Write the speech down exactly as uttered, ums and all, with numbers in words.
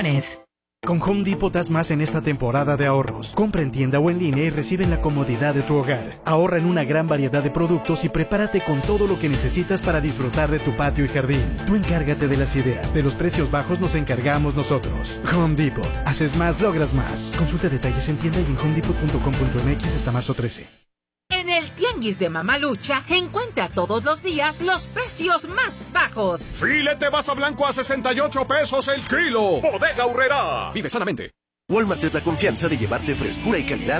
Con Home Depot das más en esta temporada de ahorros. Compra en tienda o en línea y recibe en la comodidad de tu hogar. Ahorra en una gran variedad de productos y prepárate con todo lo que necesitas para disfrutar de tu patio y jardín. Tú encárgate de las ideas. De los precios bajos nos encargamos nosotros. Home Depot. Haces más, logras más. Consulta detalles en tienda y en home depot punto com punto m x hasta marzo trece. En el Tianguis de Mamalucha, encuentra todos los días los precios más bajos. Filete basa blanco a sesenta y ocho pesos el kilo. Bodega Aurrerá. Vive sanamente. Walmart es la confianza de llevarte frescura y calidad